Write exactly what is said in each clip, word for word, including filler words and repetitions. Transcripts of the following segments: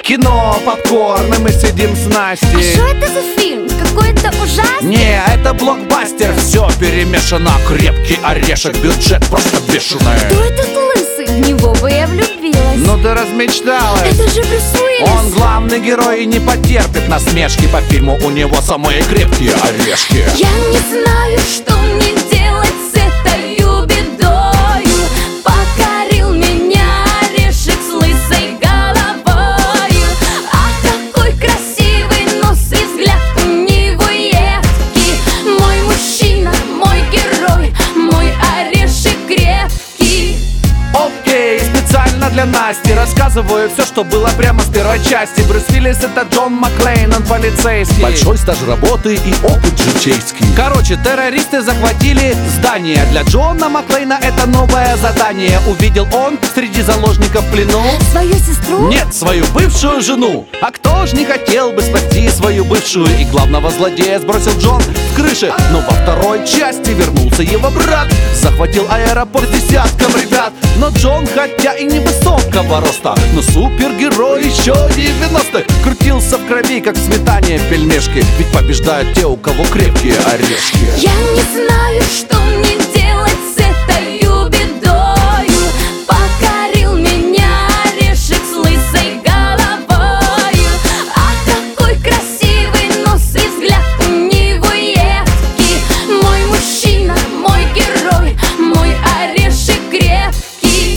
кино, попкорн, и мы сидим с Настей. А что это за фильм? Какой-то ужасный? Не, это блокбастер, все перемешано. Крепкий орешек, бюджет просто бешеный. Кто этот лысый? В него бы я влюбилась. Ну ты размечталась. Это же Брюс Уиллис. Он главный герой и не потерпит насмешки. По фильму у него самые крепкие орешки. Я не знаю, что мне делать с этой бедою. Покорил меня орешек с лысой головою. Ах, какой красивый нос и взгляд у него едкий. Мой мужчина, мой герой, мой орешек крепкий. Окей, специально для Насти рассказываю все, что было прямо с первой части. Брюс Уиллис — это Джон Маклейн, он полицейский. Большой стаж работы и опыт житейский. Короче, террористы захватили здание. Для Джона Маклейна это новое задание. Увидел он среди заложников в плену Свою сестру? нет, свою бывшую жену. А кто ж не хотел бы спасти свою бывшую? И главного злодея сбросил Джон с крыши. Но во второй части вернулся его брат. Захватил аэропорт с десятком ребят. Но Джон, хотя и невысокого роста, но супергерой еще девяностых. Крутился в крови, как в сметане пельмешки. Ведь побеждают те, у кого крепкие орешки. Я не знаю, что мне делать с этой бедою. Покорил меня орешек с лысой головою. Ах, какой красивый нос и взгляд у него едкий. Мой мужчина, мой герой, мой орешек крепкий.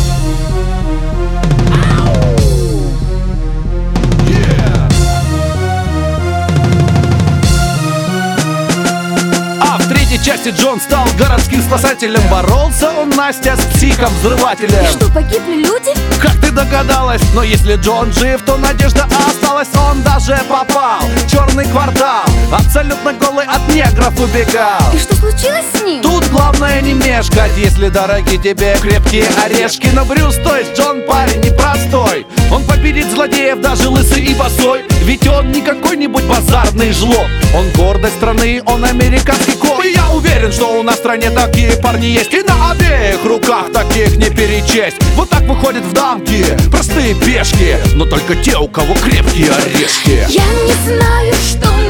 А в третьей части Джон стал городским спасателем. Боролся он, Настя, с психом-взрывателем. И что, погибли люди? Как ты догадалась? Но если Джон жив, то надежда осталась. Он даже попал в черный квартал. Абсолютно голый, от негров убегал. И что случилось с ним? Тут главное не мешкать, если дороги тебе крепкие орешки. Но Брюс, то есть Джон, парень непростой. Он победит злодеев, даже лысый и босой. Ведь он не какой-нибудь базарный жлоб. Он гордость страны, он американский кот. И я уверен, что у нас в стране такие парни есть. И на обеих руках таких не перечесть. Вот так выходят в дамки простые пешки, но только те, у кого крепкие орешки. Я не знаю, что